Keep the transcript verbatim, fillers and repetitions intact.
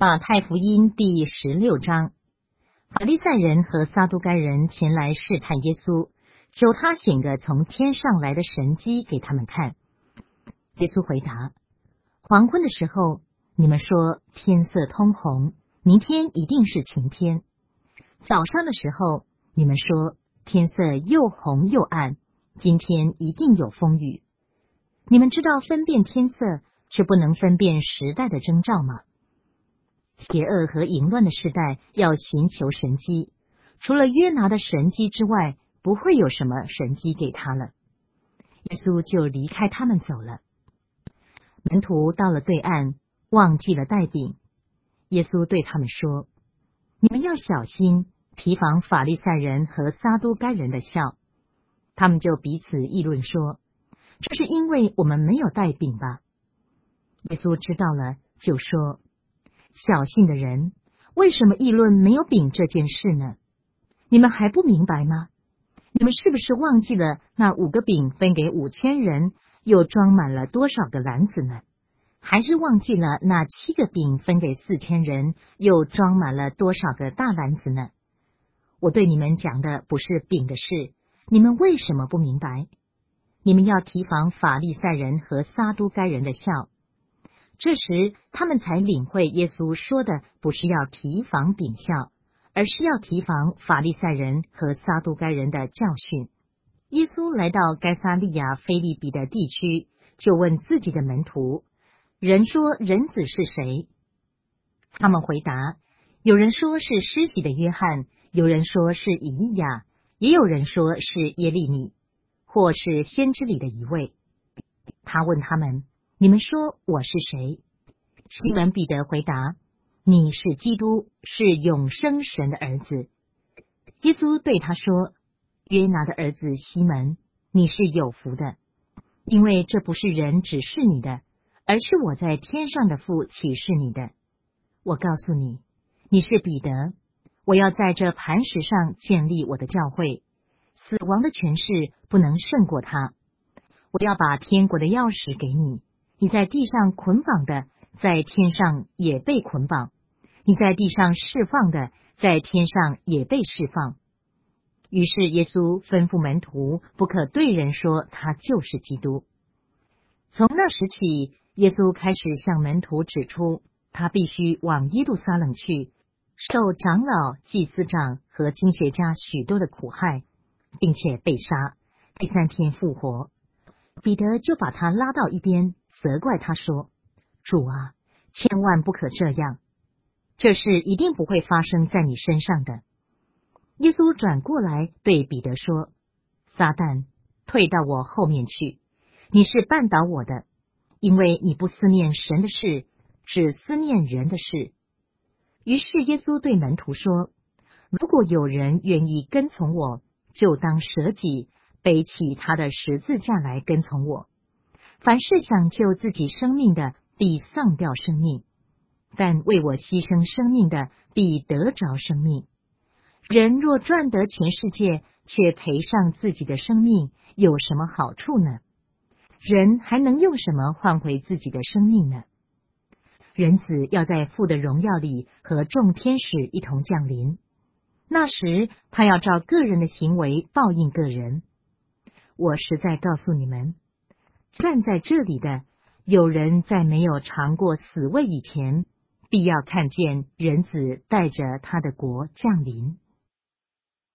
马太福音第十六章，法利赛人和撒都该人前来试探耶稣，求他显个从天上来的神迹给他们看。耶稣回答：黄昏的时候，你们说天色通红，明天一定是晴天；早上的时候，你们说天色又红又暗，今天一定有风雨。你们知道分辨天色，却不能分辨时代的征兆吗？邪恶和淫乱的时代要寻求神迹，除了约拿的神迹之外，不会有什么神迹给他了。耶稣就离开他们走了。门徒到了对岸，忘记了带饼。耶稣对他们说：你们要小心，提防法利赛人和撒都该人的笑。他们就彼此议论说：这是因为我们没有带饼吧？耶稣知道了，就说：小信的人，为什么议论没有饼这件事呢？你们还不明白吗？你们是不是忘记了那五个饼分给五千人，又装满了多少个篮子呢？还是忘记了那七个饼分给四千人，又装满了多少个大篮子呢？我对你们讲的不是饼的事，你们为什么不明白？你们要提防法利赛人和撒都该人的笑。这时他们才领会耶稣说的不是要提防饼笑，而是要提防法利赛人和撒都该人的教训。耶稣来到该撒利亚腓立比的地区，就问自己的门徒：人说人子是谁？他们回答：有人说是施洗的约翰，有人说是以利亚，也有人说是耶利米，或是先知里的一位。他问他们：你们说我是谁？西门彼得回答：你是基督，是永生神的儿子。耶稣对他说：约拿的儿子西门，你是有福的，因为这不是人指示你的，而是我在天上的父启示你的。我告诉你，你是彼得，我要在这磐石上建立我的教会，死亡的权势不能胜过他。我要把天国的钥匙给你，你在地上捆绑的，在天上也被捆绑；你在地上释放的，在天上也被释放。于是耶稣吩咐门徒，不可对人说他就是基督。从那时起，耶稣开始向门徒指出，他必须往耶路撒冷去，受长老、祭司长和经学家许多的苦害，并且被杀，第三天复活。彼得就把他拉到一边，责怪他说：主啊，千万不可这样，这事一定不会发生在你身上的。耶稣转过来对彼得说：撒旦，退到我后面去，你是绊倒我的，因为你不思念神的事，只思念人的事。于是耶稣对门徒说：如果有人愿意跟从我，就当舍己，背起他的十字架来跟从我。凡是想救自己生命的，必丧掉生命；但为我牺牲生命的，必得着生命。人若赚得全世界，却赔上自己的生命，有什么好处呢？人还能用什么换回自己的生命呢？人子要在父的荣耀里和众天使一同降临，那时他要照个人的行为报应个人。我实在告诉你们，站在这里的，有人在没有尝过死味以前，必要看见人子带着他的国降临。